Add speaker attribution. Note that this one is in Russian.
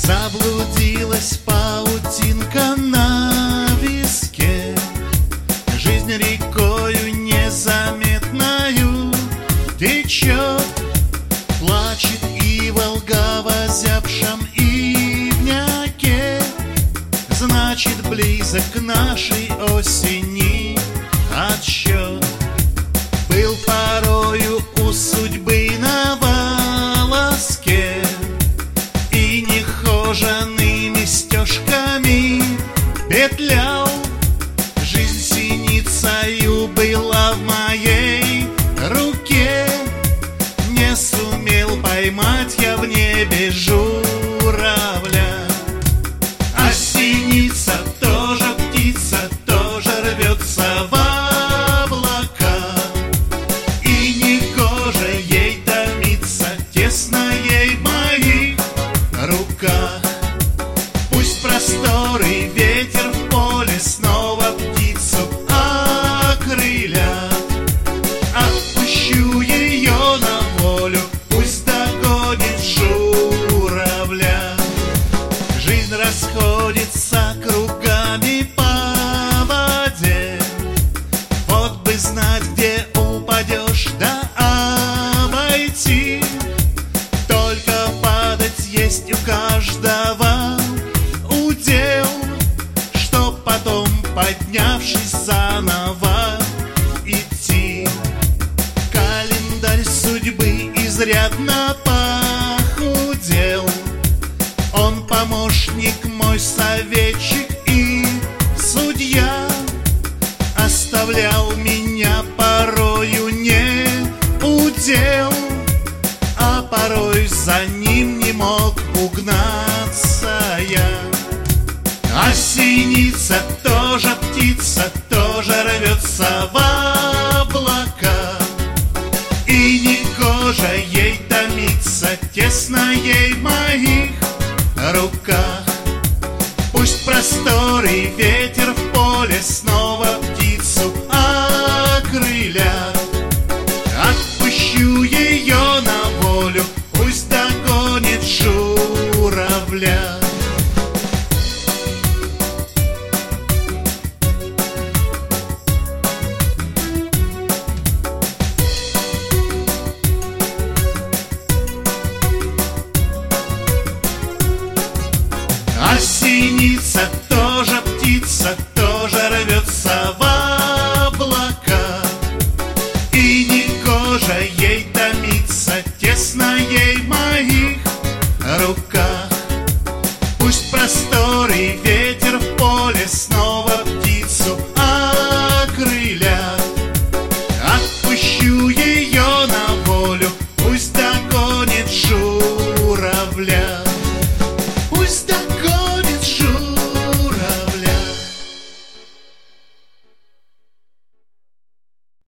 Speaker 1: Заблудилась паутинка на виске, жизнь рекою незаметною течет, плачет и Волга в озябшем ивняке. Значит, близок к нашей осени отсчет. Был порою у судьбы на волоске, и нехоженными стежками петлял. Жизнь синицею была в моей руке, не сумел поймать я в небе журавля. А синица тоже птица, тоже рвется в облака, и негоже ей томиться, тесно ей в моих руках. Пусть просторы, ветер в поле снова птицу окрылят. Отпущу ее на волю, пусть догонит журавля. Жизнь расходится кругами по воде, вот бы знать, где упадешь, да обойти. Только падать есть у каждого удел, чтоб потом, поднявшись, заново идти. Календарь судьбы изрядно похудел, он помощник мой, советчик и судья. Оставлял меня порою не удел, а порой за ним не мог угнаться я. А синица тоже птица, тоже рвется в облака, и негоже ей томиться, тесно ей в моих руках. Пусть просторы, ветер в поле снова птицу окрылят. Отпущу ее на волю, пусть догонит журавля. А синица тоже птица, тоже рвется в облака, и негоже ей томиться, тесно ей